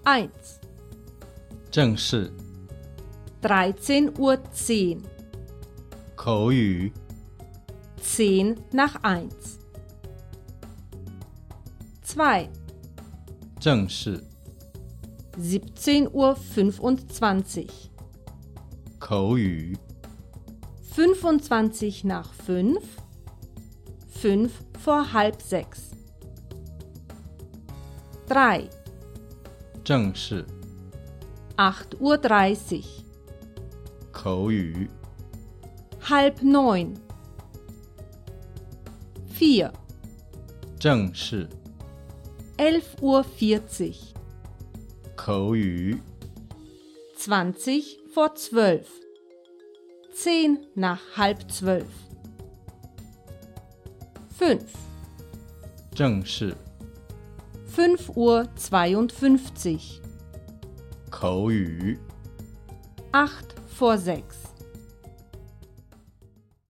1. 正式 13:10 口语 10 nach 1. 2. 正式 17:25 口语 25 nach 5 5 vor halb 6. 3. 正式 8:30 口语 halb 9. 4. 正式 11:40 口语 20 vor 12. 10 nach halb 12. 5. 正式 5:52 口语 8 vor 6.